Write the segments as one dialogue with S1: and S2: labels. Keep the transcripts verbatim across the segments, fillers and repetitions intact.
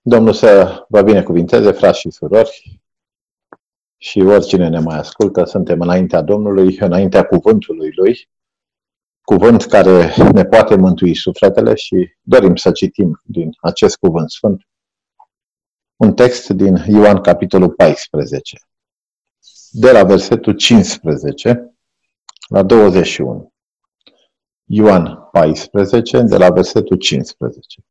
S1: Domnul să vă binecuvinteze, frați și surori, și oricine ne mai ascultă, suntem înaintea Domnului, înaintea cuvântului Lui, cuvânt care ne poate mântui sufletele și dorim să citim din acest cuvânt sfânt un text din Ioan, capitolul paisprezece, de la versetul cincisprezece la douăzeci și unu. Ioan paisprezece, de la versetul cincisprezece.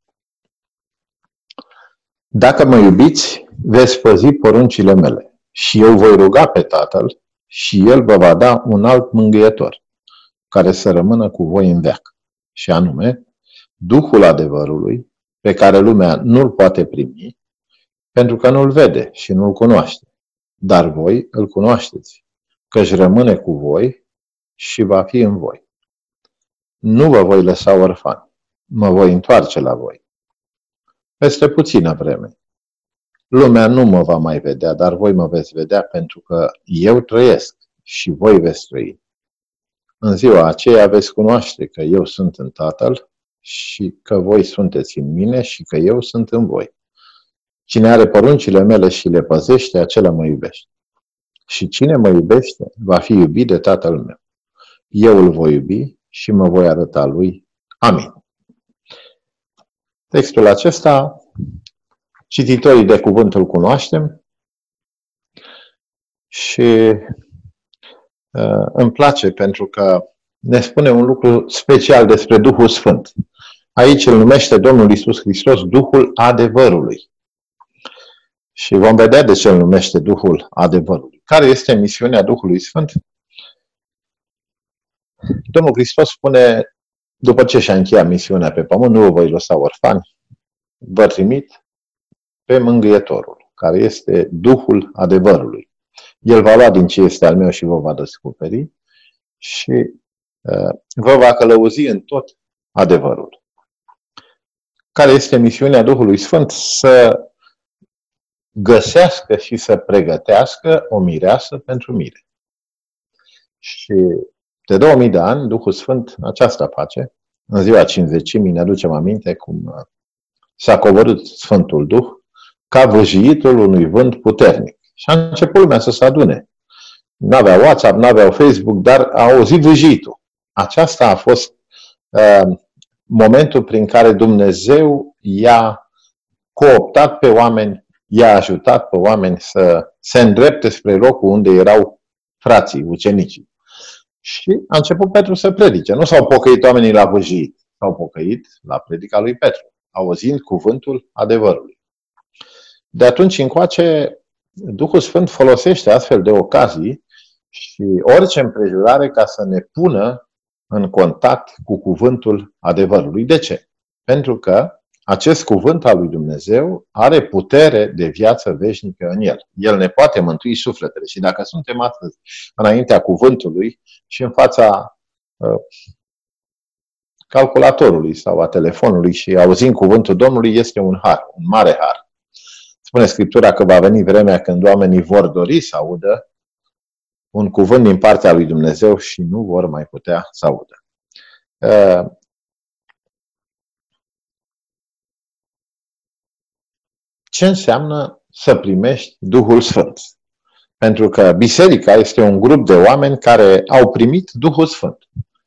S1: Dacă mă iubiți, veți păzi poruncile mele și eu voi ruga pe Tatăl și El vă va da un alt mângâietor, care să rămână cu voi în veac, și anume Duhul adevărului, pe care lumea nu-l poate primi, pentru că nu-l vede și nu-l cunoaște. Dar voi îl cunoașteți, căci rămâne cu voi și va fi în voi. Nu vă voi lăsa orfani, mă voi întoarce la voi. Peste puțină vreme. Lumea nu mă va mai vedea, dar voi mă veți vedea, pentru că eu trăiesc și voi veți trăi. În ziua aceea veți cunoaște că eu sunt în Tatăl și că voi sunteți în mine și că eu sunt în voi. Cine are poruncile mele și le păzește, acela mă iubește. Și cine mă iubește, va fi iubit de Tatăl meu. Eu îl voi iubi și mă voi arăta lui. Amin. Textul acesta, cititorii de cuvânt îl cunoaștem și uh, îmi place pentru că ne spune un lucru special despre Duhul Sfânt. Aici îl numește Domnul Iisus Hristos Duhul adevărului. Și vom vedea de ce îl numește Duhul adevărului. Care este misiunea Duhului Sfânt? Domnul Hristos spune, după ce și-a încheiat misiunea pe pământ, nu vă voi lăsa orfani, vă trimit pe Mângâietorul, care este Duhul adevărului. El va lua din ce este al meu și vă va descoperi și uh, vă va călăuzi în tot adevărul. Care este misiunea Duhului Sfânt? Să găsească și să pregătească o mireasă pentru mire. Și de două mii de ani, Duhul Sfânt aceasta face. În ziua cincizecimii ne aducem aminte cum s-a coborât Sfântul Duh ca vâjiitul unui vânt puternic. Și a început lumea să se adune. N-aveau WhatsApp, n-aveau Facebook, dar a auzit vâjiitul. Aceasta a fost uh, momentul prin care Dumnezeu i-a cooptat pe oameni, i-a ajutat pe oameni să se îndrepte spre locul unde erau frații, ucenicii. Și a început Petru să predice. Nu s-au pocăit oamenii la vâjit, s-au pocăit la predica lui Petru, auzind cuvântul adevărului. De atunci încoace, Duhul Sfânt folosește astfel de ocazii și orice împrejurare ca să ne pună în contact cu cuvântul adevărului. De ce? Pentru că acest cuvânt al lui Dumnezeu are putere de viață veșnică în el. El ne poate mântui sufletele. Și dacă suntem astăzi înaintea cuvântului și în fața uh, calculatorului sau a telefonului și auzim cuvântul Domnului, este un har, un mare har. Spune Scriptura că va veni vremea când oamenii vor dori să audă un cuvânt din partea lui Dumnezeu și nu vor mai putea să audă. Uh, Ce înseamnă să primești Duhul Sfânt? Pentru că biserica este un grup de oameni care au primit Duhul Sfânt.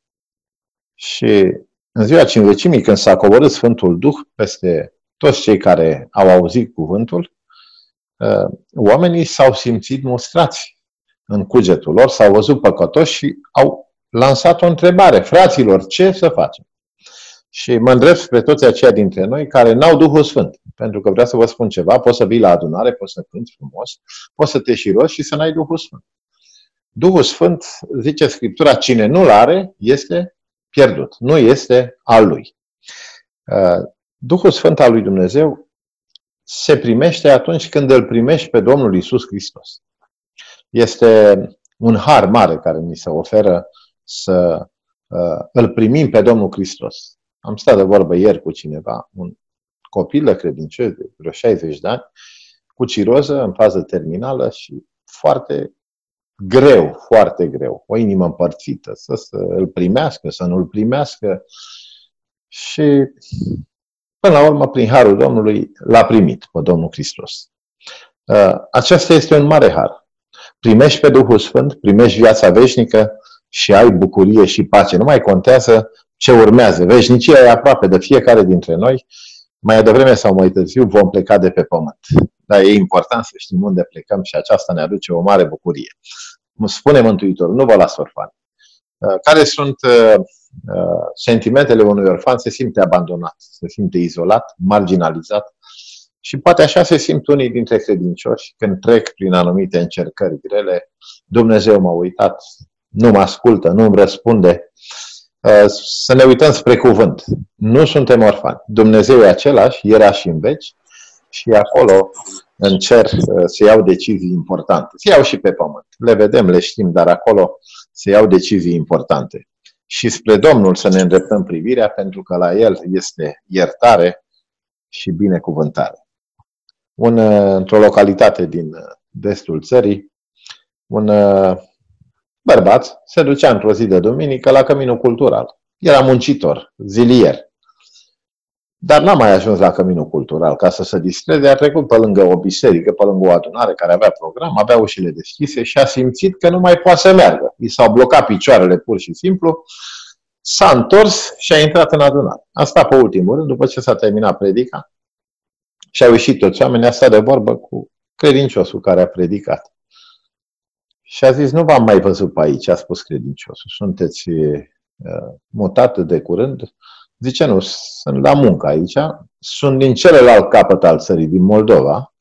S1: Și în ziua cincizecimii, când s-a coborât Sfântul Duh peste toți cei care au auzit cuvântul, oamenii s-au simțit mustrați în cugetul lor, s-au văzut păcătoși și au lansat o întrebare. Fraților, ce să facem? Și mă îndrept spre toți aceia dintre noi care n-au Duhul Sfânt. Pentru că vreau să vă spun ceva, poți să vii la adunare, poți să cânti frumos, poți să te șiroși și să n-ai Duhul Sfânt. Duhul Sfânt, zice Scriptura, cine nu-l are, este pierdut. Nu este al lui. Duhul Sfânt al lui Dumnezeu se primește atunci când îl primești pe Domnul Iisus Hristos. Este un har mare care ni se oferă să îl primim pe Domnul Hristos. Am stat de vorbă ieri cu cineva, un copil credincios de vreo șaizeci de ani, cu ciroză în fază terminală și foarte greu, foarte greu. O inimă împărțită, să, să îl primească, să nu îl primească. Și Până la urmă, prin harul Domnului, l-a primit pe Domnul Hristos. Aceasta este un mare har. Primești pe Duhul Sfânt, primești viața veșnică și ai bucurie și pace. Nu mai contează ce urmează. Veșnicia e aproape de fiecare dintre noi. Mai devreme sau mai târziu vom pleca de pe pământ. Dar e important să știm unde plecăm și aceasta ne aduce o mare bucurie. Spune Mântuitorul, nu vă las orfani. Care sunt sentimentele unui orfan? Se simte abandonat, se simte izolat, marginalizat. Și poate așa se simt unii dintre credincioși când trec prin anumite încercări grele. Dumnezeu m-a uitat, nu mă ascultă, nu îmi răspunde. Să ne uităm spre cuvânt. Nu suntem orfani. Dumnezeu e același, era și în veci și acolo în cer se iau decizii importante. Se iau și pe pământ. Le vedem, le știm, dar acolo se iau decizii importante. Și spre Domnul să ne îndreptăm privirea, pentru că la El este iertare și binecuvântare. Un, într-o localitate din destul țării, un bărbat se ducea într-o zi de duminică la căminul cultural. Era muncitor, zilier. Dar n-a mai ajuns la căminul cultural ca să se distreze, a trecut pe lângă o biserică, pe lângă o adunare care avea program, avea ușile deschise și a simțit că nu mai poate să meargă. I s-au blocat picioarele pur și simplu, s-a întors și a intrat în adunare. A stat pe ultimul rând, după ce s-a terminat predica, și au ieșit toți oamenii, a stat de vorbă cu credinciosul care a predicat. Și a zis, nu v-am mai văzut pe aici, a spus credinciosul. Sunteți uh, mutat de curând? Zice, nu, sunt la muncă aici. Sunt din celălalt capăt al țării, din Moldova.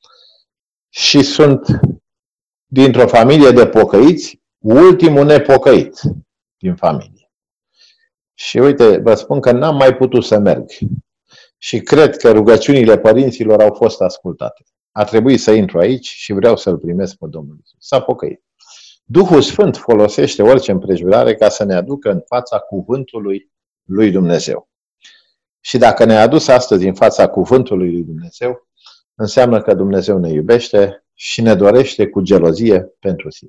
S1: Și sunt dintr-o familie de pocăiți, ultimul nepocăit din familie. Și uite, vă spun că n-am mai putut să merg. Și cred că rugăciunile părinților au fost ascultate. A trebuit să intru aici și vreau să-L primesc pe Domnul Iisus. S-a pocăit. Duhul Sfânt folosește orice împrejurare ca să ne aducă în fața cuvântului lui Dumnezeu. Și dacă ne-a adus astăzi în fața cuvântului lui Dumnezeu, înseamnă că Dumnezeu ne iubește și ne dorește cu gelozie pentru sine.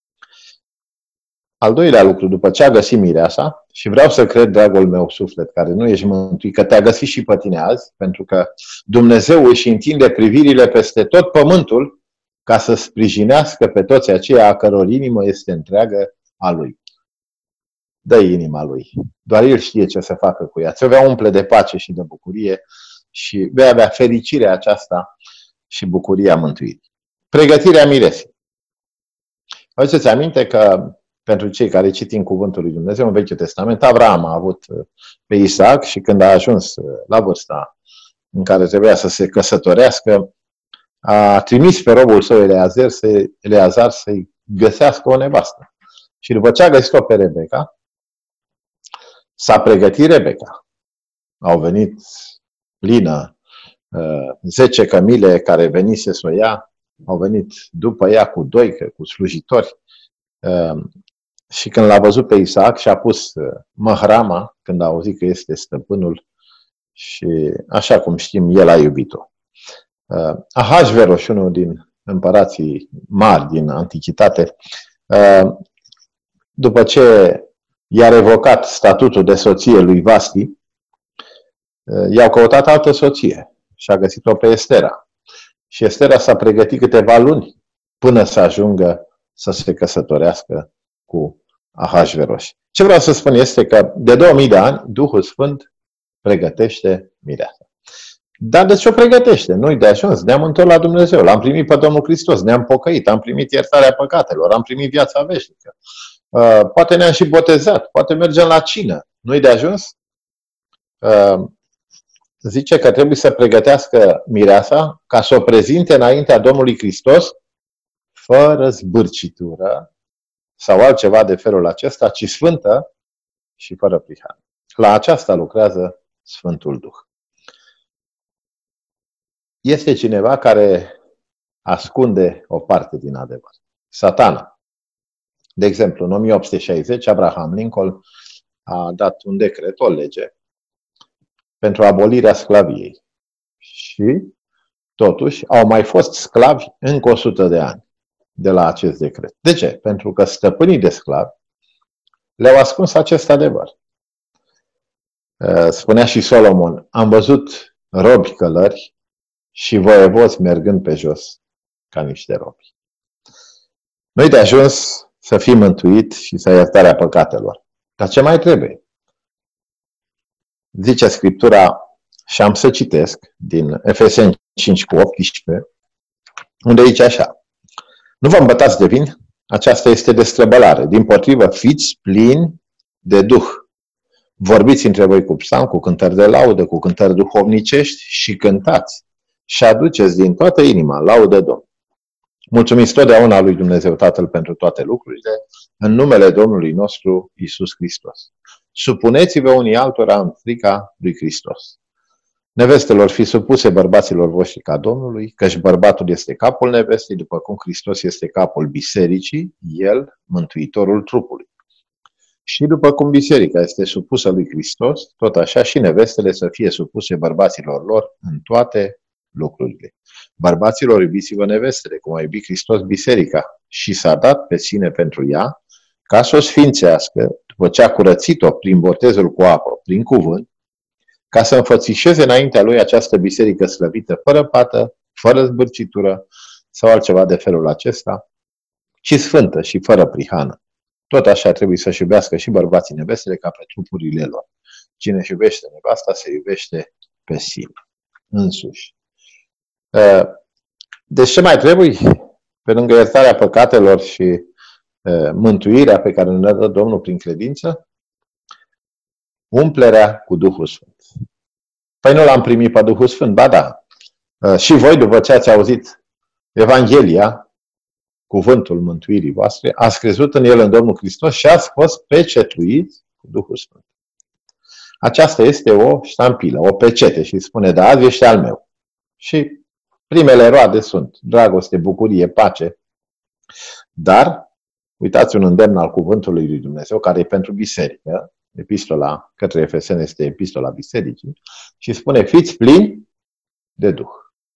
S1: Al doilea lucru, după ce a găsit mireasa, și vreau să cred, dragul meu suflet, care nu ești mântuit, că te-a găsit și pe tine azi, pentru că Dumnezeu își întinde privirile peste tot pământul ca să sprijinească pe toți aceia a căror inimă este întreagă a Lui. Dă inima Lui. Doar El știe ce să facă cu ea. Ți-o vei umple de pace și de bucurie și vei avea fericirea aceasta și bucuria mântuirii. Pregătirea miresei. Aduceți aminte că pentru cei care citim cuvântul lui Dumnezeu în Vechiul Testament, Avraam a avut pe Isaac și când a ajuns la vârsta în care trebuia să se căsătorească, a trimis pe robul său Eleazar, să, Eleazar să-i găsească o nevastă. Și după ce a găsit-o pe Rebecca, s-a pregătit Rebecca. Au venit plină uh, zece cămile care venise să o ia, au venit după ea cu doică, cu slujitori. Uh, și când l-a văzut pe Isaac și-a pus uh, măhrama, când a auzit că este stăpânul și așa cum știm, el a iubit-o. Uh, Ahasveros, unul din împărații mari din antichitate, uh, după ce i-a revocat statutul de soție lui Vasti, i-au căutat altă soție și a găsit-o pe Estera. Și Estera s-a pregătit câteva luni până să ajungă să se căsătorească cu Ahasveros. Ce vreau să spun este că de două mii de ani Duhul Sfânt pregătește mireasa. Dar de ce o pregătește? Nu-i de ajuns. Ne-am întors la Dumnezeu. L-am primit pe Domnul Hristos. Ne-am pocăit. Am primit iertarea păcatelor. Am primit viața veșnică. Uh, poate ne-am și botezat. Poate mergem la cină. Nu-i de ajuns? Uh, zice că trebuie să pregătească mireasa ca să o prezinte înaintea Domnului Hristos fără zbârcitură sau altceva de felul acesta, ci sfântă și fără prihană. La aceasta lucrează Sfântul Duh. Este cineva care ascunde o parte din adevăr. Satana. De exemplu, în o mie opt sute șaizeci, Abraham Lincoln a dat un decret, o lege, pentru abolirea sclaviei. Și, totuși, au mai fost sclavi încă o sută de ani de la acest decret. De ce? Pentru că stăpânii de sclavi le-au ascuns acest adevăr. Spunea și Solomon, am văzut robi călări și voievozi mergând pe jos ca niște robi. Nu-i de ajuns să fii mântuit și să ai iertarea păcatelor. Dar ce mai trebuie? Zice Scriptura, și am să citesc din Efeseni cinci cu optsprezece, unde zice așa: nu vă îmbătați de vin, aceasta este destrăbălare. Dimpotrivă, fiți plini de Duh. Vorbiți între voi cu psalm, cu cântări de laudă, cu cântări duhovnicești și cântați și aduceți din toată inima laudă Domnului. Mulțumiți totdeauna lui Dumnezeu Tatăl pentru toate lucrurile, în numele Domnului nostru Iisus Hristos. Supuneți-vă unii altora în frica lui Hristos. Nevestelor, fi supuse bărbaților voștri ca Domnului, căci bărbatul este capul nevestei, după cum Hristos este capul bisericii, el, mântuitorul trupului. Și după cum biserica este supusă lui Hristos, tot așa și nevestele să fie supuse bărbaților lor în toate lucrurile. Bărbaților, iubiți-vă nevestele, cum a iubit Hristos biserica și s-a dat pe sine pentru ea, ca să o sfințească, după ce a curățit-o prin botezul cu apă, prin cuvânt, ca să înfățișeze înaintea lui această biserică slăvită, fără pată, fără zbârcitură sau altceva de felul acesta, ci sfântă și fără prihană. Tot așa trebuie să-și iubească și bărbații nevestele ca pe trupurile lor. Cine își iubește nevasta se iubește pe sine însuși. Deci ce mai trebuie? Pe lângă iertarea păcatelor și mântuirea pe care ne dă Domnul prin credință, umplerea cu Duhul Sfânt. Păi nu l-am primit pe Duhul Sfânt? Ba da. Și voi, după ce ați auzit Evanghelia, cuvântul mântuirii voastre, ați crezut în el, în Domnul Hristos și ați fost pecetuiți cu Duhul Sfânt. Aceasta este o ștampilă, o pecete și spune, da, azi ești al meu. Și primele roade sunt dragoste, bucurie, pace. Dar, uitați un îndemn al cuvântului lui Dumnezeu, care e pentru biserică, epistola către Efeseni este epistola bisericii, și spune, fiți plini de Duh.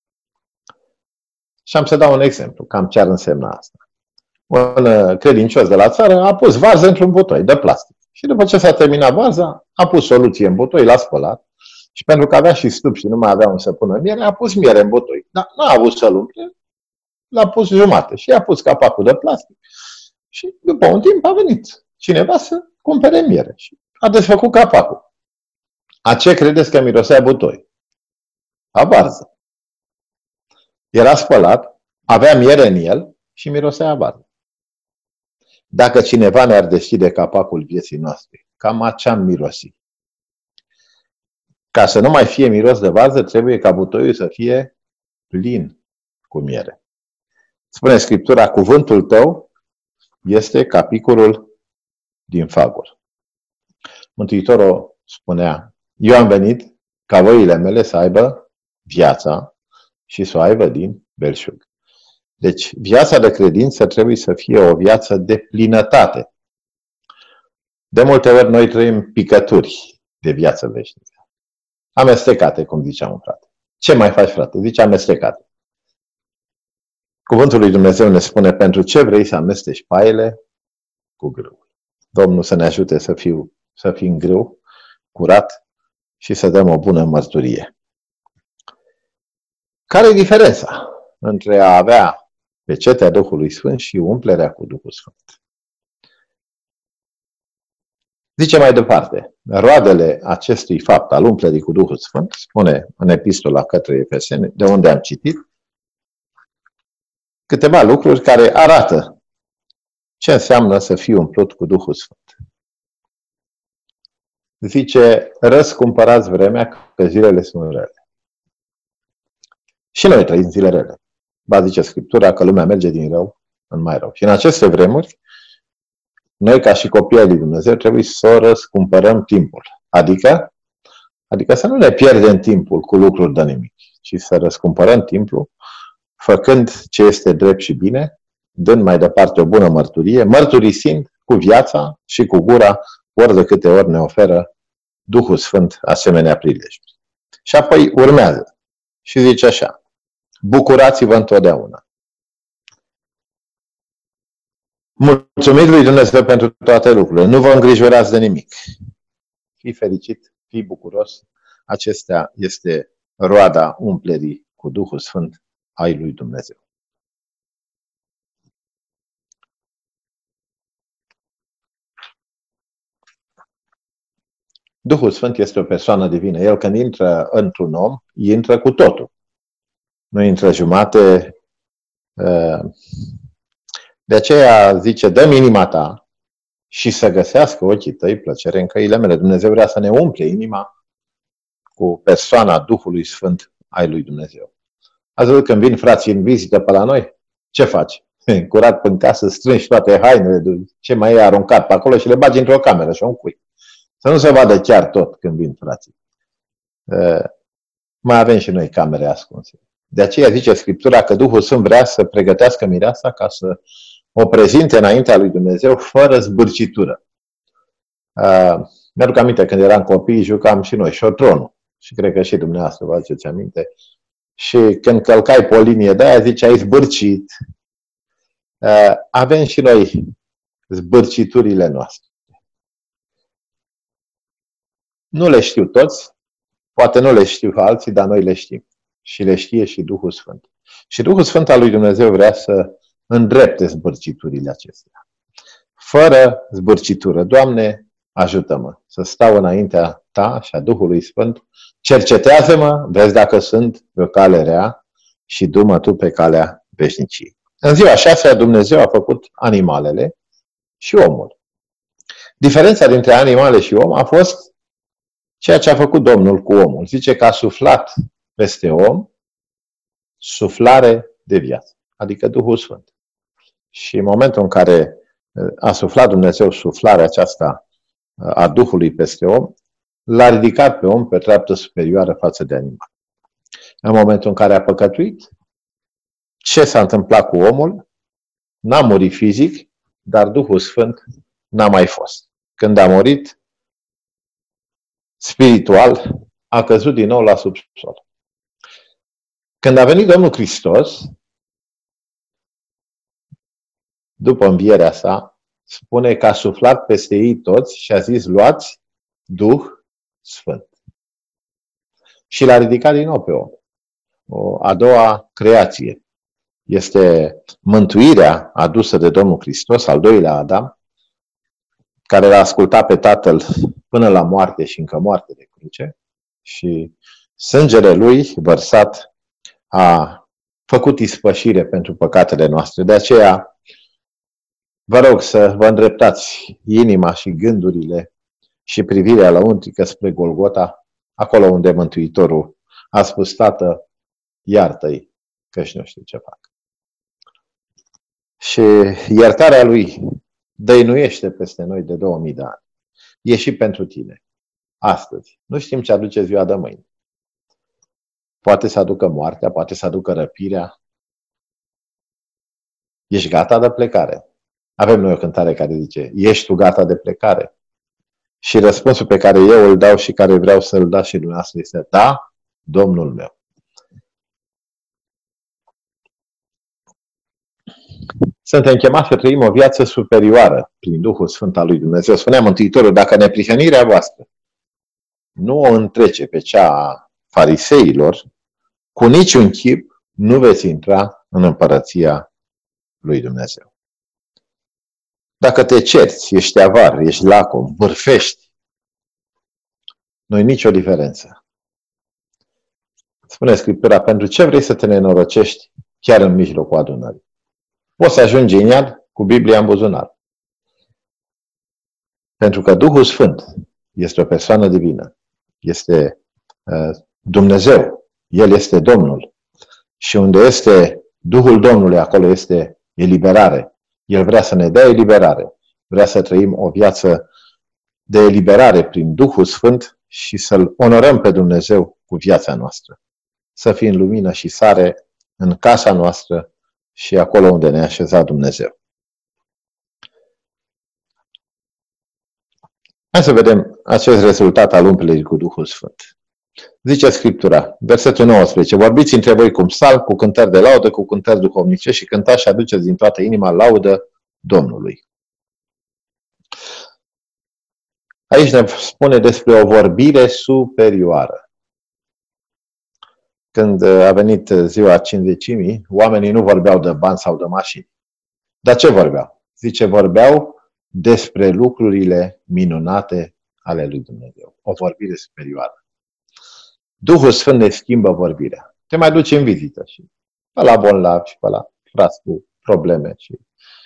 S1: Și am să dau un exemplu, cam ce ar însemna asta. Un credincios de la țară a pus varză într-un butoi de plastic. Și după ce s-a terminat varza, a pus soluție în butoi, l-a spălat. Și pentru că avea și stup și nu mai avea unde să pună miere, a pus miere în butoi. Dar n-a avut să-l umple, l-a pus jumate și a pus capacul de plastic. Și după un timp a venit cineva să cumpere miere. Și a desfăcut capacul. A ce credeți că mirosea butoi? A varză. Era spălat, avea miere în el și mirosea a varză. Dacă cineva ne-ar deschide capacul vieții noastre, cam a ce-am mirosit. Ca să nu mai fie miros de varză, trebuie ca butoiul să fie plin cu miere. Spune Scriptura, cuvântul tău este ca picurul din faguri. Mântuitorul spunea, eu am venit ca oile mele să aibă viața și să o aibă din belșug. Deci, viața de credință trebuie să fie o viață de plinătate. De multe ori noi trăim picături de viață veșnică. Amestecate, cum zicea un frate. Ce mai faci, frate? Zice amestecate. Cuvântul lui Dumnezeu ne spune pentru ce vrei să amesteci paiele cu grâu. Domnul să ne ajute să, fiu, să fim grâu, curat și să dăm o bună mărturie. Care e diferența între a avea pecetea Duhului Sfânt și umplerea cu Duhul Sfânt? Zice mai departe, roadele acestui fapt al umplerii cu Duhul Sfânt, spune în epistola către Efeseni, de unde am citit, câteva lucruri care arată ce înseamnă să fii umplut cu Duhul Sfânt. Zice, răscumpărați vremea, că zilele sunt rele. Și noi trăim zile rele. Ba zice Scriptura că lumea merge din rău în mai rău. Și în aceste vremuri, noi ca și copii ai lui Dumnezeu trebuie să răscumpărăm timpul. Adică, adică să nu ne pierdem timpul cu lucruri de nimic, ci să răscumpărăm timpul făcând ce este drept și bine, dând mai departe o bună mărturie, mărturisind cu viața și cu gura ori de câte ori ne oferă Duhul Sfânt asemenea prilejuri. Și apoi urmează și zice așa, bucurați-vă întotdeauna. Mulțumiți lui Dumnezeu pentru toate lucrurile. Nu vă îngrijorați de nimic. Fii fericit, fii bucuros. Acestea este roada umplerii cu Duhul Sfânt ai lui Dumnezeu. Duhul Sfânt este o persoană divină. El când intră într-un om, intră cu totul. Nu intră jumate. De aceea zice, dă-mi inima ta și să găsească ochii tăi plăcere în căile mele. Dumnezeu vrea să ne umple inima cu persoana Duhului Sfânt ai lui Dumnezeu. Ați văzut când vin frații în vizită pe la noi? Ce faci? Curat până casă, strângi toate hainele, ce mai e aruncat pe acolo și le bagi într-o cameră și o încui. Să nu se vadă chiar tot când vin frații. Mai avem și noi camere ascunse. De aceea zice Scriptura că Duhul Sfânt vrea să pregătească mireasa ca să o prezinte înaintea lui Dumnezeu fără zbârcitură. Uh, mi-aduc aminte când eram copii, jucam și noi șotronul. Și cred că și dumneavoastră vă aduceți aminte. Și când călcai pe o linie de aia, ziceai zbârcit. Uh, avem și noi zbârciturile noastre. Nu le știu toți, poate nu le știu alții, dar noi le știm. Și le știe și Duhul Sfânt. Și Duhul Sfânt al lui Dumnezeu vrea să îndrepte zbârciturile acestea. Fără zbârcitură. Doamne, ajută-mă să stau înaintea Ta și a Duhului Sfânt. Cercetează-mă, vezi dacă sunt pe o cale rea și du-mă Tu pe calea veșniciei. În ziua șasea Dumnezeu a făcut animalele și omul. Diferența dintre animale și om a fost ceea ce a făcut Domnul cu omul. Zice că a suflat peste om suflare de viață, adică Duhul Sfânt. Și în momentul în care a suflat Dumnezeu suflarea aceasta a Duhului peste om, l-a ridicat pe om pe treaptă superioară față de animal. În momentul în care a păcătuit, ce s-a întâmplat cu omul? N-a murit fizic, dar Duhul Sfânt n-a mai fost. Când a murit, spiritual, a căzut din nou la subsol. Când a venit Domnul Hristos, după învierea sa, spune că a suflat peste ei toți și a zis, luați Duh Sfânt. Și l-a ridicat din nou pe om. O a doua creație este mântuirea adusă de Domnul Hristos, al doilea Adam, care l-a ascultat pe Tatăl până la moarte și încă moarte de cruce și sângele lui vărsat a făcut ispășire pentru păcatele noastre. De aceea vă rog să vă îndreptați inima și gândurile și privirea la untrică spre Golgota, acolo unde Mântuitorul a spus, Tată, iartă-i, că-și nu știu ce fac. Și iertarea lui dăinuiește peste noi de două mii de ani. E și pentru tine. Astăzi. Nu știm ce aduce ziua de mâine. Poate să aducă moartea, poate să aducă răpirea. Ești gata de plecare? Avem noi o cântare care zice, ești tu gata de plecare? Și răspunsul pe care eu îl dau și care vreau să-l dau și dumneavoastră este, da, Domnul meu. Suntem chemați să trăim o viață superioară prin Duhul Sfânt al lui Dumnezeu. Spunea Mântuitorul, dacă neprihănirea voastră nu o întrece pe cea a fariseilor, cu niciun chip nu veți intra în împărăția lui Dumnezeu. Dacă te cerți, ești avar, ești lacom, vârfești, nu e nicio diferență. Spune Scriptura, pentru ce vrei să te nenorocești chiar în mijlocul adunării? Poți să ajungi în iad cu Biblia în buzunar. Pentru că Duhul Sfânt este o persoană divină. Este uh, Dumnezeu. El este Domnul. Și unde este Duhul Domnului, acolo este eliberare. El vrea să ne dea eliberare. Vrea să trăim o viață de eliberare prin Duhul Sfânt și să-L onorăm pe Dumnezeu cu viața noastră. Să fim lumină și sare în casa noastră și acolo unde ne-a așezat Dumnezeu. Hai să vedem acest rezultat al umplerii cu Duhul Sfânt. Zice Scriptura, versetul nouăsprezece, vorbiți între voi cu psalm, cu cântări de laudă, cu cântări duhovnice și cântați și aduceți din toată inima laudă Domnului. Aici ne spune despre o vorbire superioară. Când a venit ziua cincizecimii, oamenii nu vorbeau de bani sau de mașini. Dar ce vorbeau? Zice, vorbeau despre lucrurile minunate ale lui Dumnezeu. O vorbire superioară. Duhul Sfânt ne schimbă vorbirea. Te mai duci în vizită și pe la bolnav și pe la frați cu probleme. Și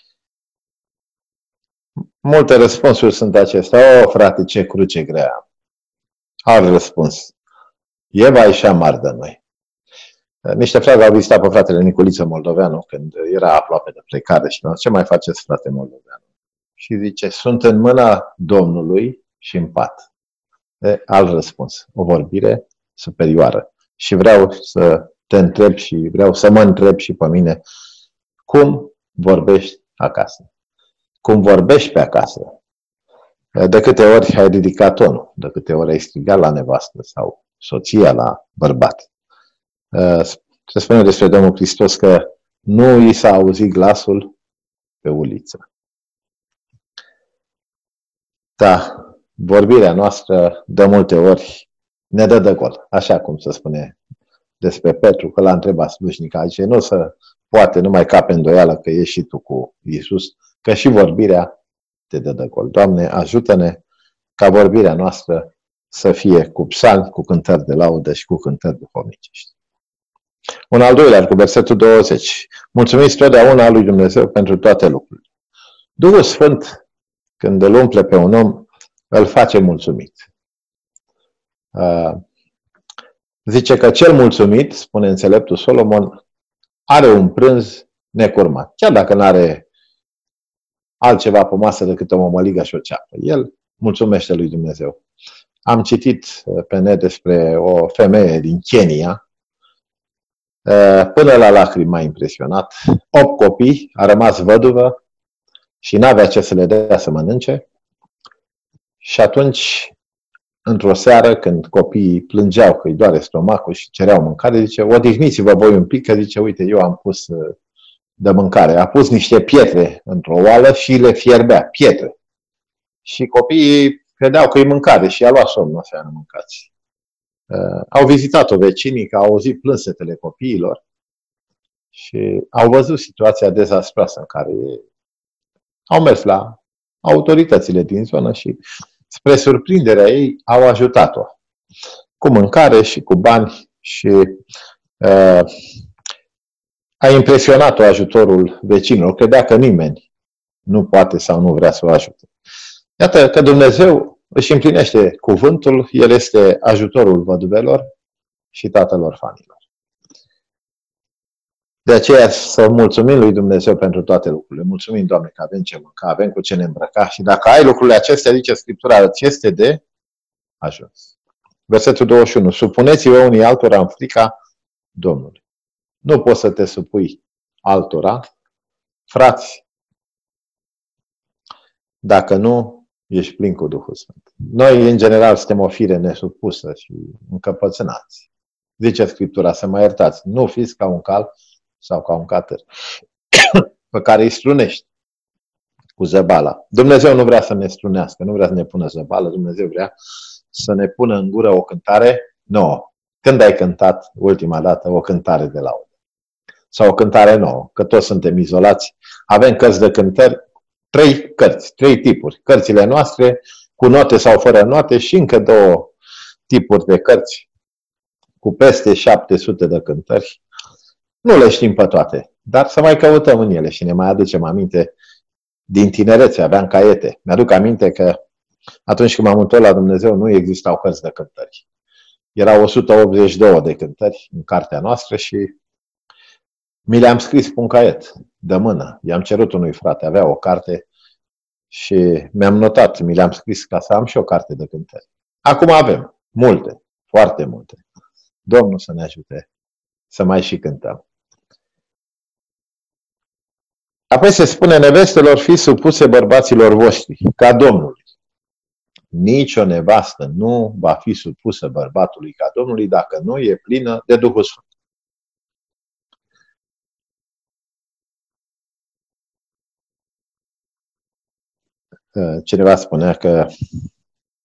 S1: multe răspunsuri sunt acestea. O, frate, ce cruce grea. Alt răspuns. E vai și amar de noi. Niște frați au vizitat pe fratele Nicoliță Moldoveanu când era aproape de plecare și ce mai faceți, frate Moldoveanu? Și zice, sunt în mâna Domnului și în pat. E alt răspuns. O vorbire superioară. Și vreau să te întreb și vreau să mă întreb și pe mine cum vorbești acasă. Cum vorbești pe acasă. De câte ori ai ridicat tonul, de câte ori ai strigat la nevastă sau soția la bărbat. Se spune despre Domnul Hristos că nu i s-a auzit glasul pe uliță. Da, vorbirea noastră de multe ori ne dă de gol, așa cum se spune despre Petru, că l-a întrebat slujnica, zice, nu să poate numai cape îndoială că ești și tu cu Iisus, că și vorbirea te dă de gol. Doamne, ajută-ne ca vorbirea noastră să fie cu psalmi, cu cântări de laudă și cu cântări duhovnicești. Un al doilea, cu versetul douăzeci. Mulțumiți totdeauna lui Dumnezeu pentru toate lucrurile. Duhul Sfânt, când îl umple pe un om, îl face mulțumit. Zice că cel mulțumit, spune înțeleptul Solomon, are un prânz necurmat. Chiar dacă nu are altceva pe masă decât o mămăligă și o ceapă. El mulțumește lui Dumnezeu. Am citit pe net despre o femeie din Kenya, până la lacrimi m-a impresionat. Opt copii, a rămas văduvă și n-avea ce să le dea să mănânce. Și atunci, într-o seară, când copiii plângeau că îi doare stomacul și cereau mâncare, zice, odihniți-vă voi un pic, că zice, uite, eu am pus de mâncare. A pus niște pietre într-o oală și le fierbea, pietre. Și copiii credeau că e mâncare și i-a luat somn, nu așa, nu mâncați. Uh, au vizitat-o vecinii, că au auzit plânsetele copiilor și au văzut situația dezastroasă în care au mers la autoritățile din zonă și, spre surprinderea ei, au ajutat-o cu mâncare și cu bani și uh, a impresionat-o ajutorul vecinilor. Credea că nimeni nu poate sau nu vrea să o ajute. Iată că Dumnezeu își împlinește cuvântul, El este ajutorul văduvelor și tatăl orfanilor. De aceea să mulțumim lui Dumnezeu pentru toate lucrurile. Mulțumim, Doamne, că avem ce mânca, avem cu ce ne îmbrăca și dacă ai lucrurile acestea, zice Scriptura, îți este de ajuns. Versetul douăzeci și unu. Supuneți-vă unii altora în frica Domnului. Nu poți să te supui altora, frați, dacă nu ești plin cu Duhul Sfânt. Noi, în general, suntem o fire nesupusă și încăpățânați. Zice Scriptura, să mă iertați, nu fiți ca un cal sau ca un catâr pe care îi strunești cu zăbala. Dumnezeu nu vrea să ne strunească, nu vrea să ne pună zăbală, Dumnezeu vrea să ne pună în gură o cântare nouă. Când ai cântat ultima dată o cântare de laudă? Sau o cântare nouă, că toți suntem izolați. Avem cărți de cântări, trei cărți, trei tipuri. Cărțile noastre, cu note sau fără note și încă două tipuri de cărți cu peste șapte sute de cântări. Nu le știm pe toate, dar să mai căutăm în ele și ne mai aducem aminte din tinerețe, aveam caiete. Mi-aduc aminte că atunci când m-am întors la Dumnezeu nu existau cărți de cântări. Erau o sută optzeci și două de cântări în cartea noastră și mi le-am scris pe un caiet de mână. I-am cerut unui frate, avea o carte și mi-am notat, mi le-am scris ca să am și o carte de cântări. Acum avem multe, foarte multe. Domnul să ne ajute să mai și cântăm. Apoi se spune, nevestelor, fiți supuse bărbaților voștri, ca Domnului. Nici o nevastă nu va fi supusă bărbatului ca Domnului dacă nu e plină de Duhul Sfânt. Cineva spunea că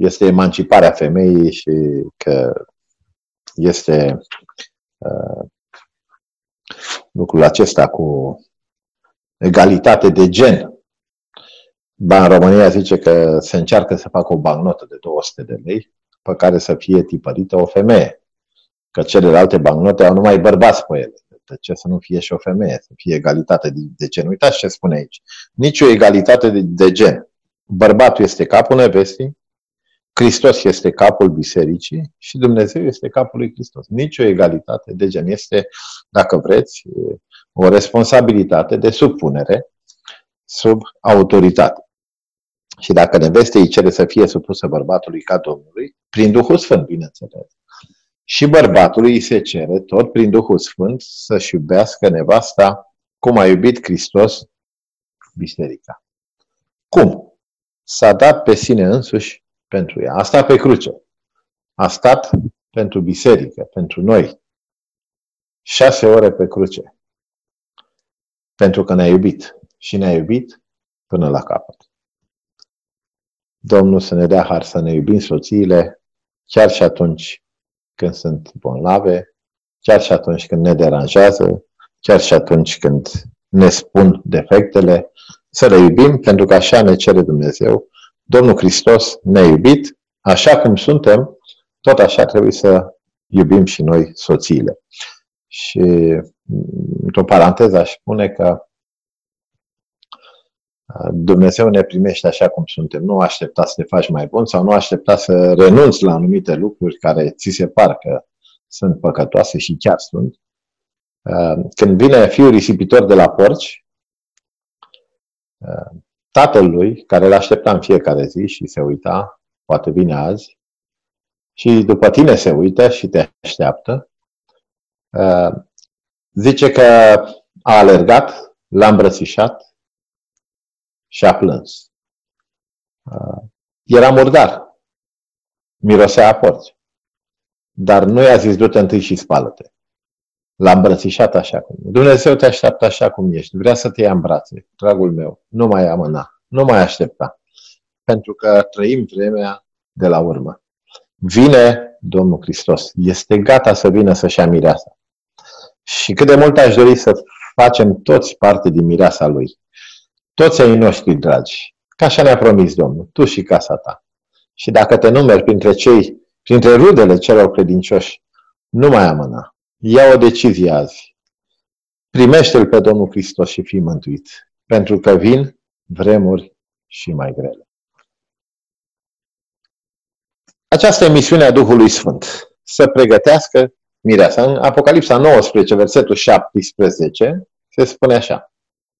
S1: este emanciparea femeii și că este uh, lucrul acesta cu egalitate de gen. Ba, în România zice că se încearcă să facă o bancnotă de două sute de lei pe care să fie tipărită o femeie. Că celelalte bancnote au numai bărbați pe ele. De ce să nu fie și o femeie? Să fie egalitate de, de gen. Uitați ce spune aici. Nici o egalitate de, de gen. Bărbatul este capul nevestii, Hristos este capul bisericii și Dumnezeu este capul lui Hristos. Nici o egalitate de gen. Este, dacă vreți, o responsabilitate de supunere sub autoritate. Și dacă neveste îi cere să fie supusă bărbatului ca Domnului, prin Duhul Sfânt, bineînțeles. Și bărbatului îi se cere, tot prin Duhul Sfânt, să-și iubească nevasta cum a iubit Hristos biserica. Cum? S-a dat pe sine însuși pentru ea. A stat pe cruce. A stat pentru biserică, pentru noi. Șase ore pe cruce. Pentru că ne-a iubit. Și ne-a iubit până la capăt. Domnul să ne dea har să ne iubim soțiile, chiar și atunci când sunt bolnave, chiar și atunci când ne deranjează, chiar și atunci când ne spun defectele, să le iubim, pentru că așa ne cere Dumnezeu. Domnul Hristos ne-a iubit, așa cum suntem, tot așa trebuie să iubim și noi soțiile. Și, într-o paranteză, aș spune că Dumnezeu ne primește așa cum suntem. Nu aștepta să te faci mai bun sau nu aștepta să renunți la anumite lucruri care ți se par că sunt păcătoase și chiar sunt. Când vine fiul risipitor de la porci, tatăl lui, care îl aștepta în fiecare zi și se uita, poate vine azi, și după tine se uită și te așteaptă, zice că a alergat, l-a îmbrățișat și a plâns. Era murdar, mirosea a porci, dar nu i-a zis du-te întâi și spală-te. L-a îmbrățișat așa cum. Dumnezeu te așteaptă așa cum ești. Vrea să te ia în brațe, dragul meu. Nu mai amâna, nu mai aștepta. Pentru că trăim vremea de la urmă. Vine Domnul Hristos. Este gata să vină să-și ia mireasa. Și cât de mult aș dori să facem toți parte din mireasa Lui. Toți ai noștri dragi. Ca așa ne-a promis Domnul. Tu și casa ta. Și dacă te numeri printre cei, printre rudele celor credincioși, nu mai amâna. Ia o decizie azi. Primește-L pe Domnul Hristos și fii mântuit. Pentru că vin vremuri și mai grele. Aceasta e misiunea Duhului Sfânt. Să pregătească mireasa. În Apocalipsa nouăsprezece, versetul șaptesprezece, se spune așa.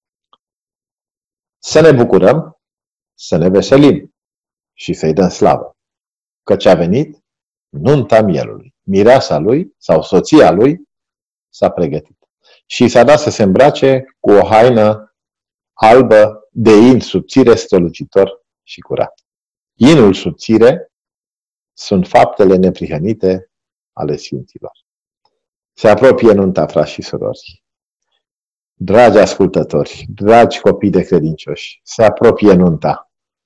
S1: Să ne bucurăm, să ne veselim și să-i dăm slavă. Căci a venit nunta mielului. Mireasa lui sau soția lui s-a pregătit. Și s-a dat să se îmbrace cu o haină albă de in subțire, strălucitor și curat. Inul subțire sunt faptele neprihănite ale sfinților. Se apropie nunta, frați și surori. Dragi ascultători, dragi copii de credincioși, se apropie nunta.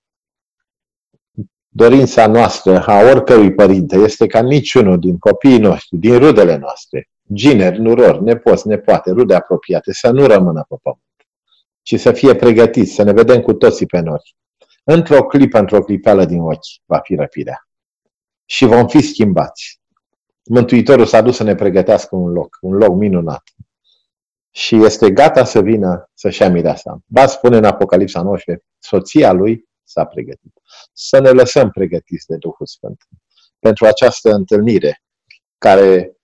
S1: Dorința noastră, a oricărui părinte, este ca niciunul din copiii noștri, din rudele noastre, gineri, nurori, nepoți, nepoate, rude apropiate, să nu rămână pe pământ, ci să fie pregătiți, să ne vedem cu toții pe nori. Într-o clipă, într-o clipeală din ochi, va fi răpirea. Și vom fi schimbați. Mântuitorul s-a dus să ne pregătească un loc, un loc minunat. Și este gata să vină să-și ia mireasa. Ba spune în Apocalipsa nouăsprezece, soția lui s-a pregătit. Să ne lăsăm pregătiți de Duhul Sfânt pentru această întâlnire care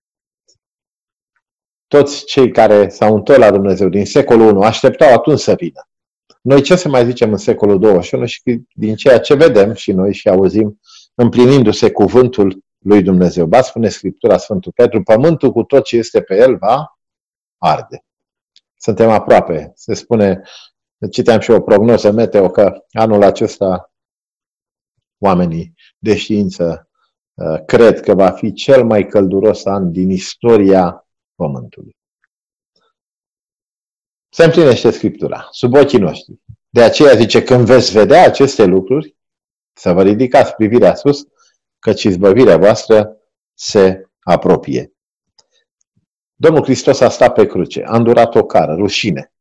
S1: toți cei care s-au întors la Dumnezeu din secolul unu așteptau atunci să vină. Noi ce să mai zicem în secolul douăzeci și unu și din ceea ce vedem și noi și auzim împlinindu-se cuvântul lui Dumnezeu. Ba spune Scriptura Sfântul Petru, pământul cu tot ce este pe el va arde. Suntem aproape. Se spune, citeam și o prognoză meteo că anul acesta oamenii de știință uh, cred că va fi cel mai călduros an din istoria Pământului. Se împlinește Scriptura sub ochii noștri. De aceea zice, când veți vedea aceste lucruri, Să vă ridicați privirea sus, căci izbăvirea voastră se apropie. Domnul Hristos a stat pe cruce, a îndurat o cară, rușine,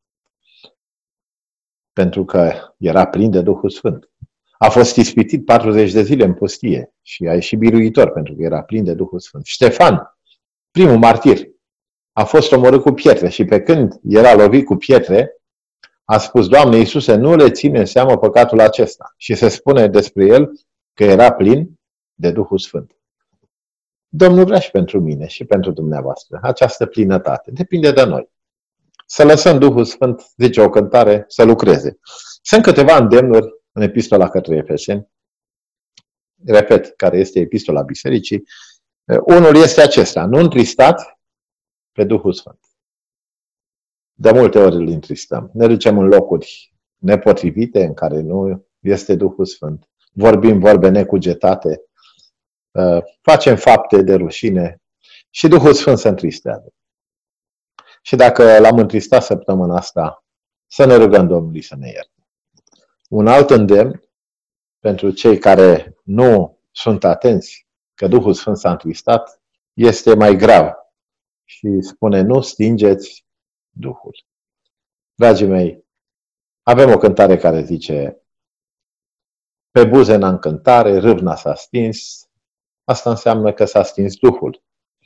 S1: pentru că era plin de Duhul Sfânt. A fost ispitit patruzeci de zile în pustie și a ieșit biruitor pentru că era plin de Duhul Sfânt. Ștefan, primul martir, a fost omorât cu pietre și pe când era lovit cu pietre, a spus: Doamne Iisuse, nu le ține în seamă păcatul acesta. Și se spune despre el că era plin de Duhul Sfânt. Domnul vrea și pentru mine și pentru dumneavoastră această plinătate. Depinde de noi. Să lăsăm Duhul Sfânt, zice o cântare, să lucreze. Sunt câteva îndemnuri în epistola către Efeseni. Repet, care este epistola bisericii. Unul este acesta: nu întristați pe Duhul Sfânt. De multe ori îl întristăm. Ne ducem în locuri nepotrivite în care nu este Duhul Sfânt. Vorbim vorbe necugetate. Facem fapte de rușine și Duhul Sfânt se întristează. Și dacă l-am întristat săptămâna asta, să ne rugăm Domnului să ne ierte. Un alt îndemn pentru cei care nu sunt atenți că Duhul Sfânt s-a întristat este mai grav și spune: nu stingeți Duhul. Dragii mei, avem o cântare care zice: pe buze n-am cântare, râvna s-a stins. Asta înseamnă că s-a stins Duhul.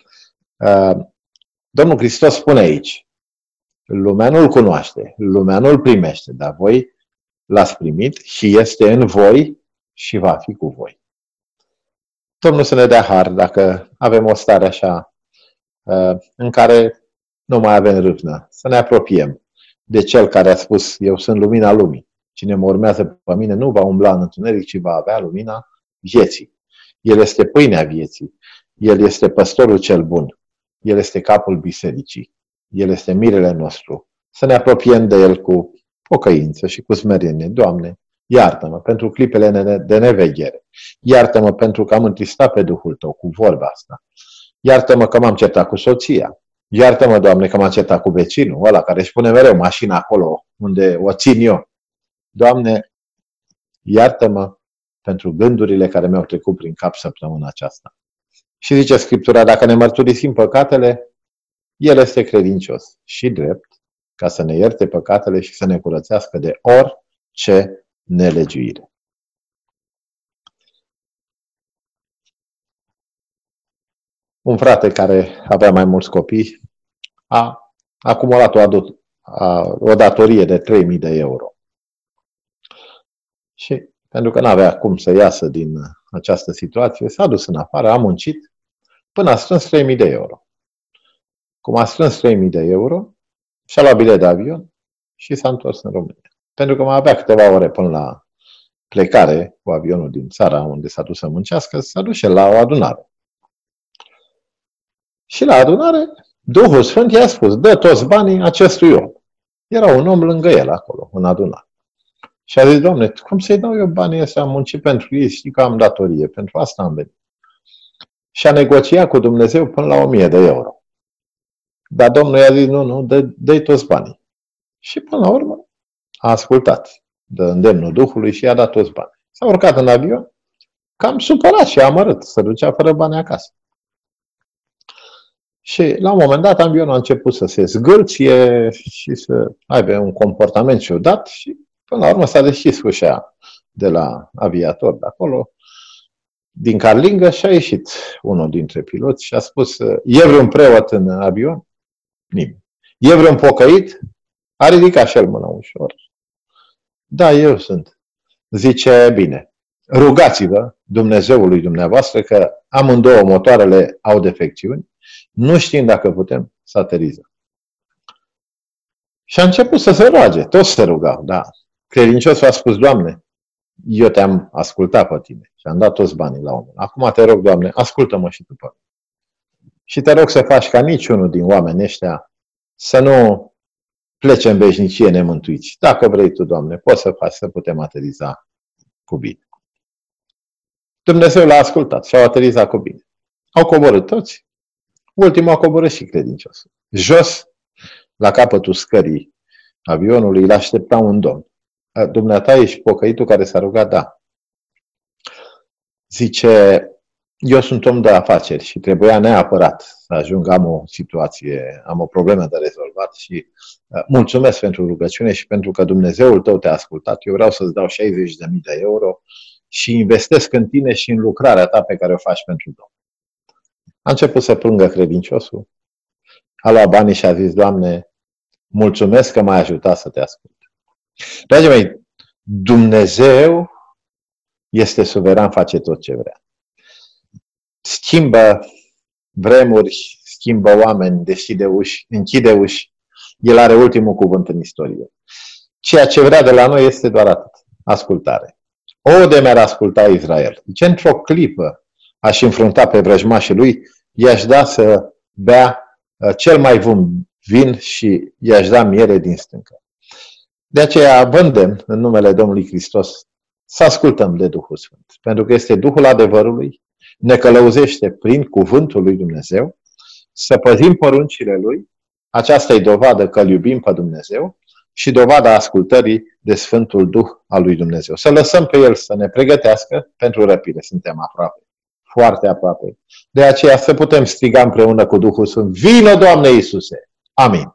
S1: Domnul Hristos spune aici: lumea nu-L cunoaște, lumea nu-L primește, dar voi L-ați primit și este în voi și va fi cu voi. Domnul să ne dea har dacă avem o stare așa în care nu mai avem râvnă, să ne apropiem de Cel care a spus: eu sunt lumina lumii. Cine mă urmează pe mine nu va umbla în întuneric, ci va avea lumina vieții. El este pâinea vieții. El este păstorul cel bun. El este capul bisericii. El este mirele nostru. Să ne apropiem de El cu pocăință și cu smerenie. Doamne, iartă-mă pentru clipele de neveghere. Iartă-mă pentru că am întristat pe Duhul Tău cu vorba asta. Iartă-mă că m-am certat cu soția. Iartă-mă, Doamne, că m-am certat cu vecinul ăla care își pune mereu mașina acolo unde o țin eu. Doamne, iartă-mă pentru gândurile care mi-au trecut prin cap săptămâna aceasta. Și zice Scriptura: dacă ne mărturisim păcatele, El este credincios și drept ca să ne ierte păcatele și să ne curățească de orice nelegiuire. Un frate care avea mai mulți copii a acumulat o, o datorie de trei mii de euro. Și pentru că nu avea cum să iasă din această situație, s-a dus în afară, a muncit până a strâns trei mii de euro. Cum a strâns trei mii de euro, și-a luat bilet de avion și s-a întors în România. Pentru că mai avea câteva ore până la plecare cu avionul din țara unde s-a dus să muncească, s-a dus și la o adunare. Și la adunare, Duhul Sfânt i-a spus: dă toți banii acestui om. Era un om lângă el acolo, în adunare. Și a zis: Doamne, cum să-i dau eu banii ăștia? Am muncit pentru ei, știi că am datorie, pentru asta am venit. Și a negociat cu Dumnezeu până la o mie de euro. Dar Domnul i-a zis: nu, nu, dă, dă-i toți banii. Și până la urmă a ascultat de îndemnul Duhului și i-a dat toți banii. S-a urcat în avion, cam supărat și amărât, să ducea fără bani acasă. Și la un moment dat avionul a început să se zgârție și să aibă un comportament ciudat și până la urmă s-a deschis ușa de la aviator de acolo, din carlingă, și a ieșit unul dintre piloți și a spus: e vreun preot în avion? Nimeni. E vreun pocăit? A ridicat și el mâna ușor. Da, eu sunt. Zice: bine, rugați-vă Dumnezeului dumneavoastră că amândouă motoarele au defecțiuni, nu știm dacă putem să aterizăm. Și a început să se roage, toți se rugau, da. Credinciosul a spus: Doamne, eu te-am ascultat pe tine și am dat toți banii la om. Acum te rog, Doamne, ascultă-mă și tu pe mine. Și te rog să faci ca niciunul din oamenii ăștia să nu plece în veșnicie nemântuiți. Dacă vrei tu, Doamne, poți să faci să putem ateriza cu bine. Dumnezeu l-a ascultat și au aterizat cu bine. Au coborât toți. Ultimul a coborât și credinciosul. Jos, la capătul scării avionului, îl aștepta un domn. Dumneata ești pocăitul care s-a rugat? Da. zice, eu sunt om de afaceri și trebuia neapărat să ajung, am o situație, am o problemă de rezolvat și uh, mulțumesc pentru rugăciune și pentru că Dumnezeul tău te-a ascultat. Eu vreau să-ți dau șaizeci de mii de euro și investesc în tine și în lucrarea ta pe care o faci pentru Domnul. A început să plângă credinciosul, a luat banii și a zis, Doamne, mulțumesc că m-ai ajutat să te ascult. Dragii mei, Dumnezeu este suveran, face tot ce vrea. Schimbă vremuri, schimbă oameni, deschide uși, închide uși. El are ultimul cuvânt în istorie. Ceea ce vrea de la noi este doar atât. Ascultare. O de mi-ar asculta Israel. Deci într-o clipă aș înfrunta pe vrăjmașii lui, i-aș da să bea cel mai bun vin și i-aș da miere din stâncă. De aceea vă îndemn în numele Domnului Hristos să ascultăm de Duhul Sfânt. Pentru că este Duhul adevărului, ne călăuzește prin cuvântul lui Dumnezeu, să păzim poruncile lui. Aceasta e dovadă că îl iubim pe Dumnezeu și dovada ascultării de Sfântul Duh al lui Dumnezeu. Să lăsăm pe El să ne pregătească pentru răpire. Suntem aproape, foarte aproape. De aceea să putem striga împreună cu Duhul Sfânt, vină, Doamne Iisuse! Amin.